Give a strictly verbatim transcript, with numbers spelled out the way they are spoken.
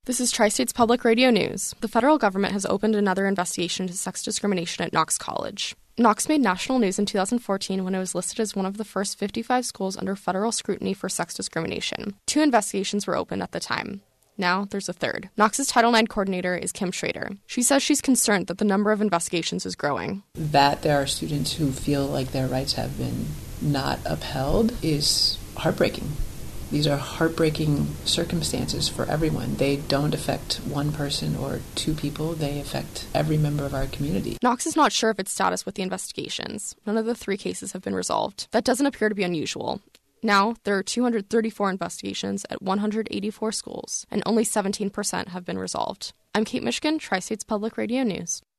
This is Tri-States Public Radio News. The federal government has opened another investigation into sex discrimination at Knox College. Knox made national news in two thousand fourteen when it was listed as one of the first fifty-five schools under federal scrutiny for sex discrimination. Two investigations were opened at the time. Now, there's a third. Knox's Title nine coordinator is Kim Schrader. She says she's concerned that the number of investigations is growing. That there are students who feel like their rights have been not upheld is heartbreaking. These are heartbreaking circumstances for everyone. They don't affect one person or two people. They affect every member of our community. Knox is not sure of its status with the investigations. None of the three cases have been resolved. That doesn't appear to be unusual. Now, there are two hundred thirty-four investigations at one hundred eighty-four schools, and only seventeen percent have been resolved. I'm Kate Mishkin, Tri-States Public Radio News.